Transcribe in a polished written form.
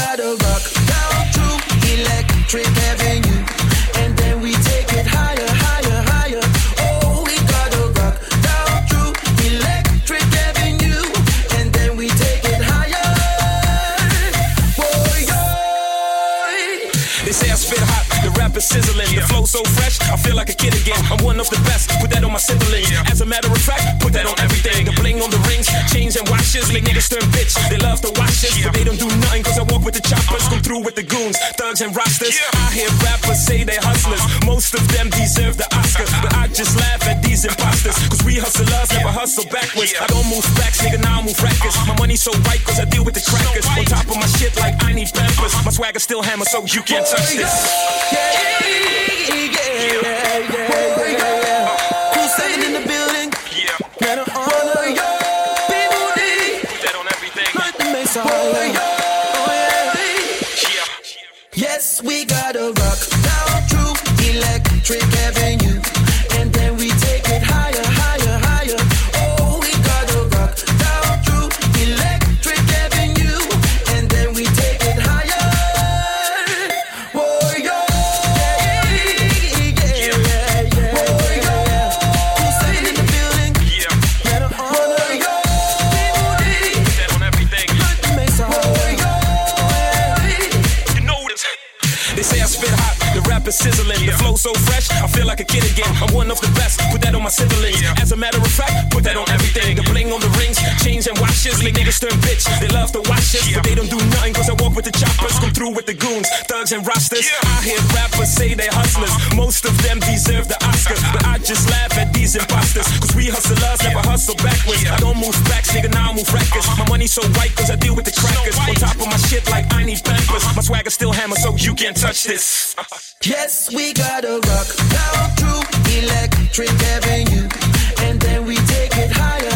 gotta rock down through Electric Avenue, and then we take it higher, higher, higher. Oh, we gotta rock down through Electric Avenue, and then we take it higher. Boy, they say I spit hot, the rap is sizzling, the flow so fresh, I feel like a kid again. I'm one of the best, put that on my siblings. As a matter of fact, put that on everything. The bling on the rings, chains and watches, make niggas turn bitch. They love to watch this, but they don't do nothing, cause I walk with the choppers, come through with the goons, thugs and rosters. I hear rappers say they hustlers, most of them deserve the Oscar, but I just laugh at these imposters, cause we hustlers never hustle backwards. I don't move facts, nigga, now I move records. My money so white, cause I deal with the crackers. On top of my shit like I need pampers. My swagger still hammer, so you can't touch this. Who's saying in the building? Gotta honor yo. People need that on everything. like the Mesa Highway. Yes, we gotta rock down through Electric Avenue, and then we take it higher, higher, higher. Oh, we gotta rock down through Electric Avenue, and then we take it higher. Boy, yo. Boy, yo. Who's saying in the building? Gotta honor yo. People need that on everything. like the Mesa Highway. You know this. They say I spit hot, the rap is sizzling, the flow so fresh, I feel like a kid again. I'm one of the best, put that on my siblings. As a matter of fact, put that on everything. The bling on the rings, chains and watches, make niggas turn bitch. They love to watch this, but they don't do nothing, cause I walk with the choppers, come through with the goons, thugs and rosters. I hear rappers say they hustlers, most of them deserve the Oscar, but I just laugh at these imposters, cause we hustlers never hustle backwards. I don't move facts, nigga, now I move records. My money so white, cause I deal with the crackers. On top of my shit like I need pampers. My swagger still hammer, so you can't touch this. Yes, we gotta rock down through Electric Avenue, and then we take it higher,